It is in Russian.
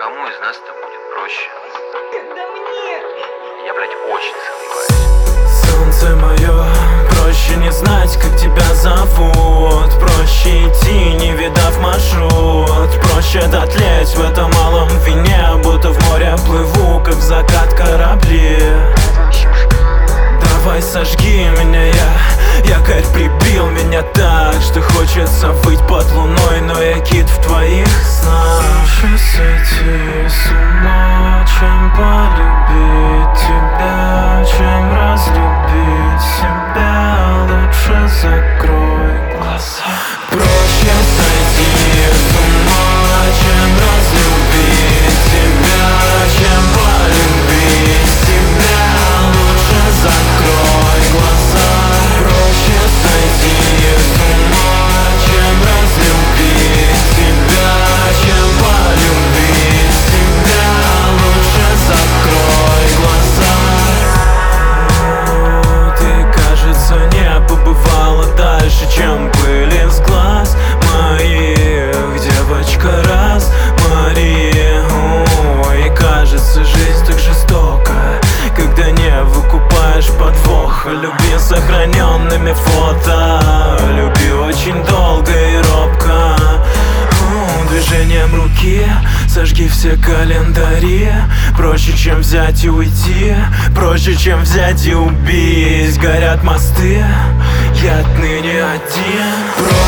кому из нас это будет проще? Когда мне? Я, блядь, очень сомневаюсь. Солнце мое, проще не знать, как тебя зовут. Проще идти, не видав маршрут. Проще дотлеть в этом малом вине, будто в море плыву, как в закат корабли. Давай сожги меня, якорь прибил меня так, что хочется выть под луной, но я кит в твоих снах. Лучше сойти с ума, чем полюбить тебя, чем разлюбить себя. Лучше закрой глаза. Проще сойти с ума, чем разлюбить тебя, чем полюбить себя. Лучше закрой глаза. Проще сойти с ума, чем разлюбить тебя, чем полюбить себя. Лучше закрой глаза. Ты, кажется, не побывала дальше, чем пыль из глаз моих, девочка, раз Мария. И кажется, жизнь так жестока, когда не выкупаешь подвоха. Люби сохраненными фото, люби очень долго и робко. Движением руки сожги все календари. Проще, чем взять и уйти, проще, чем взять и убить. Горят мосты, я отныне один.